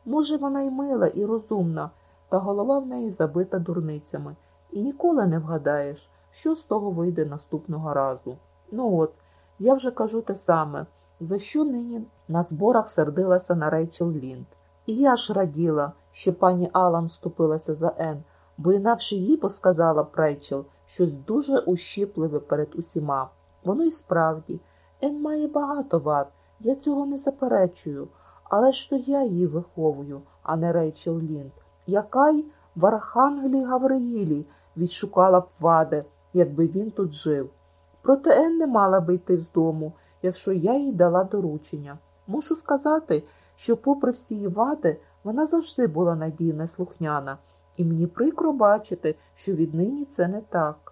Може, вона й мила, і розумна, та голова в неї забита дурницями. І ніколи не вгадаєш, що з того вийде наступного разу. Ну от, я вже кажу те саме, за що нині на зборах сердилася на Рейчел Лінд. І я ж раділа, що пані Алан вступилася за Ен, бо інакше їй посказала б Рейчел щось дуже ущіпливе перед усіма. Воно й справді, Ен має багато вад, я цього не заперечую, але ж то я її виховую, а не Рейчел Лінд, яка й в Архангелі Гавриїлі відшукала б вади, якби він тут жив. Проте Ен не мала би йти з дому, якщо я їй дала доручення. Мушу сказати, що попри всі її вади, вона завжди була надійна і слухняна, і мені прикро бачити, що віднині це не так.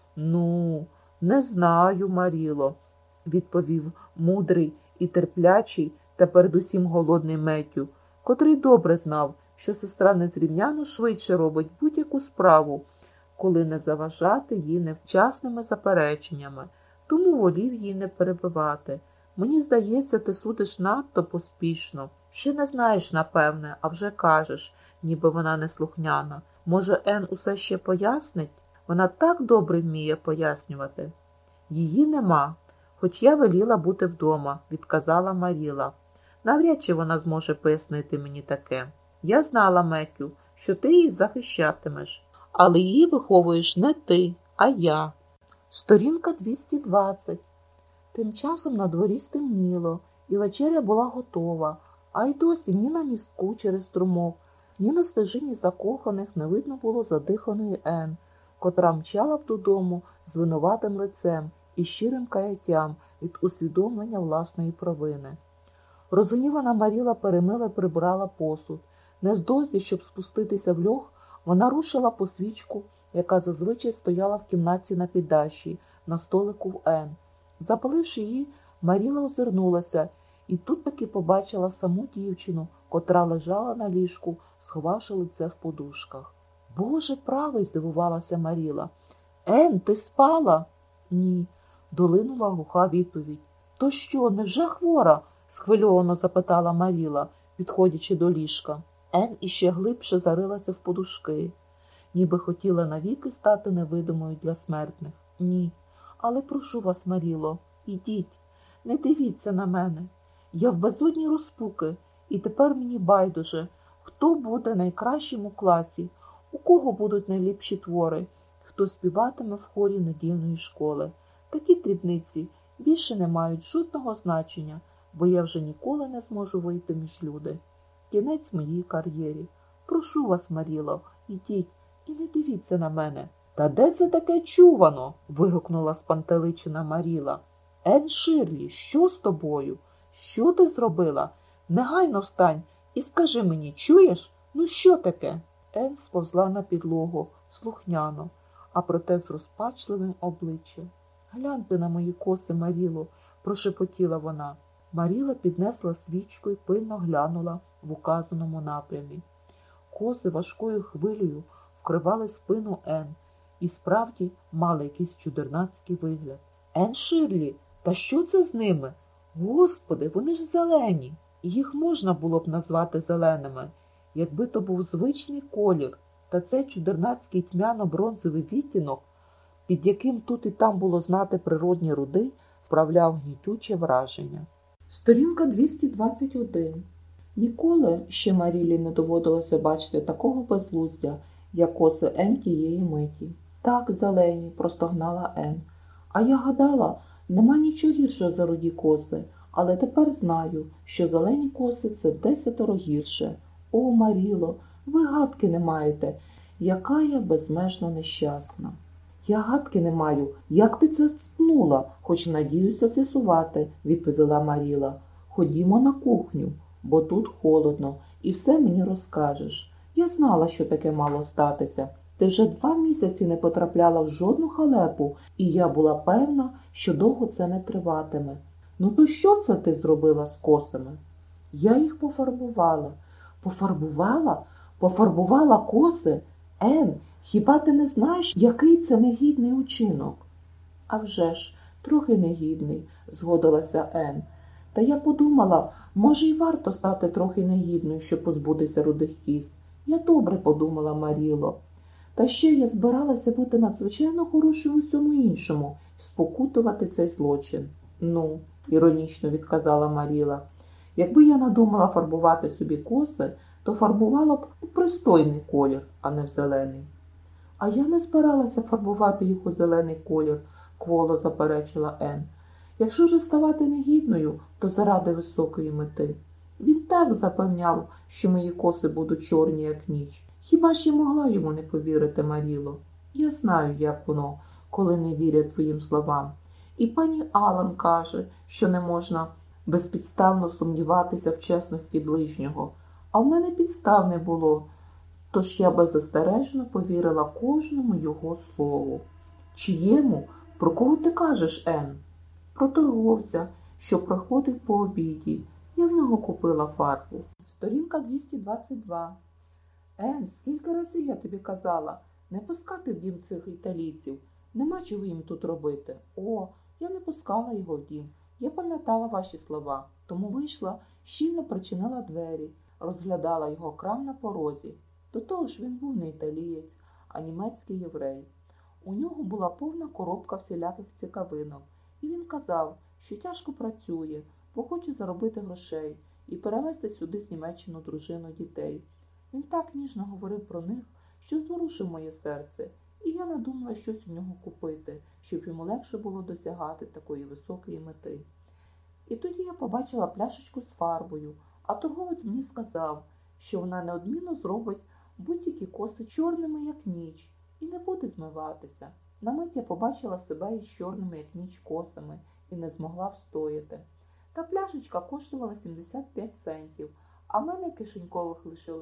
Ну, не знаю, Маріло, відповів мудрий і терплячий та передусім голодний Меттю, котрий добре знав, що сестра незрівняно швидше робить будь-яку справу, коли не заважати їй невчасними запереченнями, тому волів її не перебивати. Мені здається, ти судиш надто поспішно. Ще не знаєш, напевне, а вже кажеш, ніби вона неслухняна. Може, Ен усе ще пояснить? Вона так добре вміє пояснювати. Її нема, хоч я веліла бути вдома, відказала Маріла. Навряд чи вона зможе пояснити мені таке. Я знала, Меттю, що ти її захищатимеш, але її виховуєш не ти, а я. Сторінка 220. Тим часом на дворі стемніло, і вечеря була готова, а й досі ні на містку через струмок, ні на стежині закоханих не видно було задиханої Ен, котра мчала б додому з винуватим лицем і щирим каяттям від усвідомлення власної провини. Розгнівана Маріла перемила й прибрала посуд. Невдовзі, щоб спуститися в льох, вона рушила по свічку, яка зазвичай стояла в кімнаті на піддаші, на столику в Ен. Запаливши її, Маріла озирнулася і тут таки побачила саму дівчину, котра лежала на ліжку, сховавши лице в подушках. «Боже правий!» – здивувалася Маріла. «Ен, ти спала?» «Ні», – долинула глуха відповідь. «То що, невже хвора?» – схвильовано запитала Маріла, підходячи до ліжка. Ен іще глибше зарилася в подушки, ніби хотіла навіки стати невидимою для смертних. «Ні, але прошу вас, Маріло, ідіть, не дивіться на мене. Я в безодні розпуки, і тепер мені байдуже, хто буде найкращим у класі, у кого будуть найліпші твори, хто співатиме в хорі недільної школи. Такі дрібниці більше не мають жодного значення, бо я вже ніколи не зможу вийти між люди. Кінець моїй кар'єрі. Прошу вас, Маріло, ідіть і не дивіться на мене». «Та де це таке чувано?» – вигукнула спантеличена Маріла. «Ен Ширлі, що з тобою? Що ти зробила? Негайно встань і скажи мені, чуєш? Ну що таке?» Ен сповзла на підлогу, слухняно, а проте з розпачливим обличчям. «Гляньте на мої коси, Маріло», – прошепотіла вона. Маріла піднесла свічку і пильно глянула в указаному напрямі. Коси важкою хвилею вкривали спину Ен і справді мали якийсь чудернацький вигляд. «Ен Ширлі, та що це з ними? Господи, вони ж зелені!» Їх можна було б назвати зеленими, якби то був звичний колір, та цей чудернацький тьмяно-бронзовий відтінок, під яким тут і там було знати природні руди, справляв гнітюче враження. Сторінка 221. Ніколи ще Марілі не доводилося бачити такого безглуздя, як коси Ен тієї миті. «Так, зелені», – простогнала Ен. «А я гадала, нема нічого гіршого за руді коси, але тепер знаю, що зелені коси – це 10 гірше. О, Маріло, ви гадки не маєте, яка я безмежно нещасна». «Я гадки не маю, як ти це спнула, хоч надіюся з'ясувати», – відповіла Маріла. «Ходімо на кухню, бо тут холодно, і все мені розкажеш. Я знала, що таке мало статися. Ти вже 2 місяці не потрапляла в жодну халепу, і я була певна, що довго це не триватиме. Ну то що це ти зробила з косами?» «Я їх пофарбувала». «Пофарбувала? Пофарбувала коси? Ен, хіба ти не знаєш, який це негідний учинок?» «А вже ж, трохи негідний», – згодилася Ен. Та я подумала, може, й варто стати трохи негідною, щоб позбутися рудих кіз. Я добре подумала, Маріло. Та ще я збиралася бути надзвичайно хорошою у всьому іншому, спокутувати цей злочин. Ну, іронічно відказала Маріла, якби я надумала фарбувати собі коси, то фарбувала б у пристойний колір, а не в зелений. А я не збиралася фарбувати їх у зелений колір, кволо заперечила Ен. Якщо ж ставати негідною, то заради високої мети. Він так запевняв, що мої коси будуть чорні, як ніч. Хіба ж я могла йому не повірити, Маріло? Я знаю, як воно, коли не вірять твоїм словам. І пані Алан каже, що не можна безпідставно сумніватися в чесності ближнього. А в мене підстав не було, тож я беззастережно повірила кожному його слову. Чиєму? Про кого ти кажеш, Ен? Про торговця, що приходив по обіді. Я в нього купила фарбу. Сторінка 222. Ен, скільки разів я тобі казала, не пускати в дім цих італійців. Нема чого їм тут робити. О, я не пускала його в дім. Я пам'ятала ваші слова, тому вийшла, щільно причинила двері, розглядала його крам на порозі. До того ж він був не італієць, а німецький єврей. У нього була повна коробка всіляких цікавинок, і він казав, що тяжко працює, бо хоче заробити грошей і перевезти сюди з Німеччини дружину дітей. Він так ніжно говорив про них, що зворушив моє серце, і я надумала щось у нього купити, щоб йому легше було досягати такої високої мети. І тоді я побачила пляшечку з фарбою, а торговець мені сказав, що вона неодмінно зробить будь-які коси чорними, як ніч, і не буде змиватися. На мить я побачила себе із чорними, як ніч, косами і не змогла встояти. Та пляшечка коштувала 75 центів, а в мене кишенькових лишилось